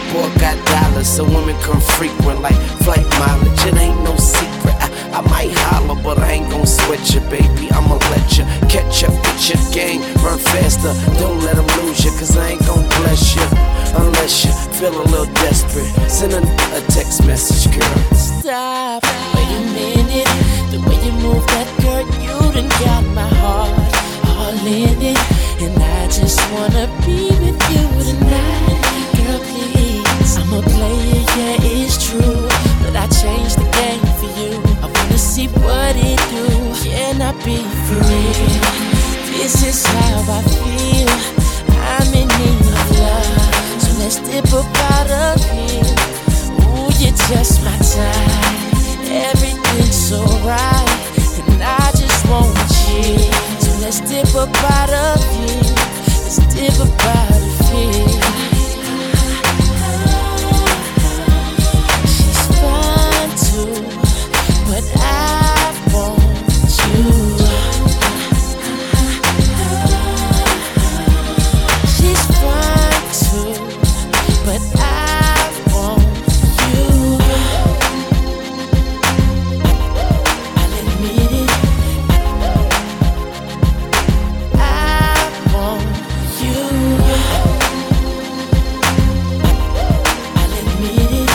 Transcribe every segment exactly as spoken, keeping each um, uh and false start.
boy got dollars, so women come frequent like flight mileage. It ain't no secret. I, I might holler, but I ain't gon' sweat you, baby. I'ma let you catch up with your game, run faster. Don't let them lose you, cause I ain't gon' bless you unless you feel a little desperate. Send a, a text message, girl. Stop, wait a minute. The way you move that girl, you done got my heart all in it. And I just wanna be with you tonight. Girl, please, I'm a player, yeah, it's true, but I changed the game for you. I wanna see what it do. Can I be for real? This is how I feel. I'm in need of love, so let's dip up out of here. Ooh, you're just my type. Everything's so right, and I just want you. So let's dip up out of here. Let's dip up out of here. She's fine too, but I want you. She's fine too, but I want you. I'll admit it. I want you. I'll admit it.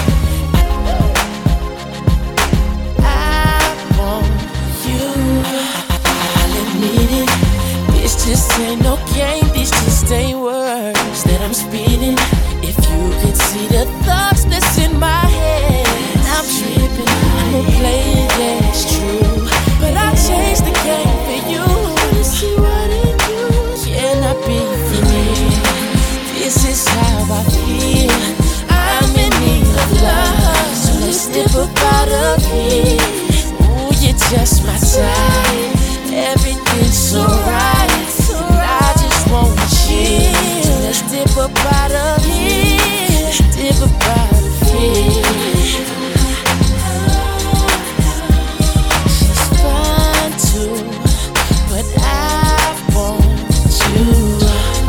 I want you. I'll admit it. This just ain't no game. This just ain't words that I'm speeding. If you could see the thoughts that's in my head, I'm tripping. I'm a player, yeah, it's true, but I changed the game for you. Wanna see what it do? Can I be for real? This is how I feel. I'm in need of love, so let's dip up out of here. Ooh, you're just my type. Everything's so right, and I just want you. So let's dip up out of here. Let's dip up out of here. She's fine too, but I want you.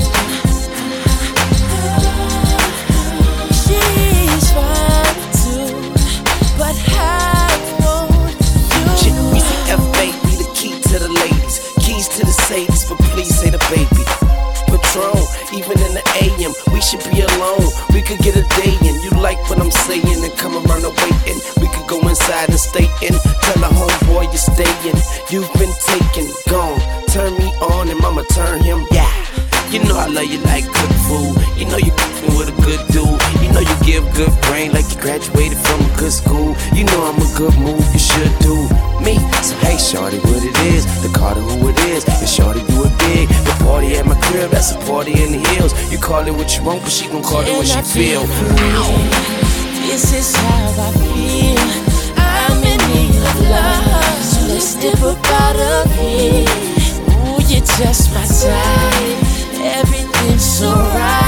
She's fine too, but I want you. Easy F, baby, the key to the ladies, keys to the Sadies, but please say the baby. Patron, even in the A M, we should be alone. We could get a day in. You like what I'm saying and come around the waiting. We could go inside and stay in. Tell a homeboy you're staying. You've been taken, gone. Turn me on and mama turn him. Yeah. You know I love you like cook food. You know you cooking with a good dude. You know you give good brain like you graduated from a good school. You know I'm a good move, you should do me. So hey shorty, what it is, the Carter who it is. And shorty do it big, the party at my crib, that's a party in the hills. You call it what you want, but she gon' call it what she feel. This is how I feel. I'm in need of love, so let's dip up out of here. Ooh, you're just my type. Everything's so right.